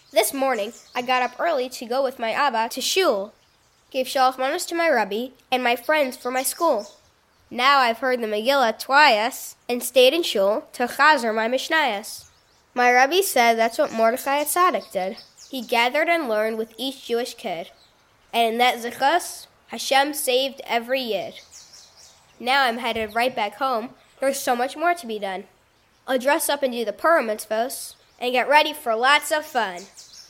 This morning, I got up early to go with my Abba to shul, gave shalach manos to my Rabbi and my friends for my school. Now I've heard the Megillah twice and stayed in shul to chazer my Mishnayos. My Rabbi said that's what Mordechai Tzaddik did. He gathered and learned with each Jewish kid. And in that zichus, Hashem saved every yid. Now I'm headed right back home. There's so much more to be done. I'll dress up and do the Purim mitzvos and get ready for lots of fun.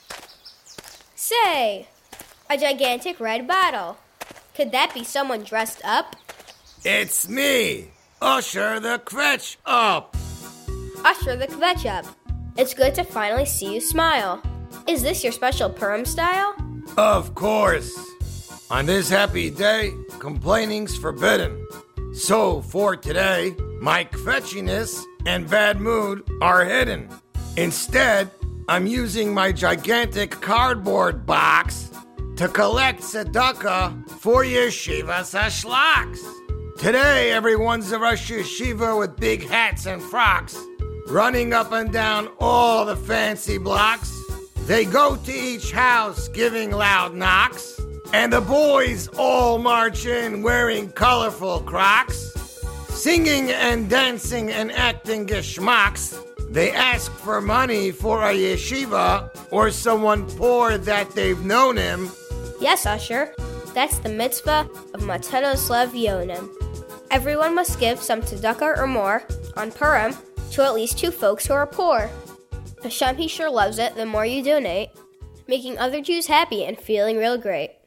Say, a gigantic red bottle. Could that be someone dressed up? It's me, Usher the Kvetch Up. Usher the Kvetch Up. It's good to finally see you smile. Is this your special Purim style? Of course. On this happy day, complaining's forbidden. So for today, my kvetchiness and bad mood are hidden. Instead, I'm using my gigantic cardboard box to collect tzedakah for yeshivas hashlaks. Today, everyone's a Rosh Yeshiva with big hats and frocks, running up and down all the fancy blocks. They go to each house giving loud knocks, and the boys all march in wearing colorful Crocs, singing and dancing and acting geschmacks. They ask for money for a yeshiva or someone poor that they've known him. Yes, Usher. That's the mitzvah of Matenos Levionim. Everyone must give some tzedakah or more on Purim to at least 2 folks who are poor. Hashem, he sure loves it the more you donate, making other Jews happy and feeling real great.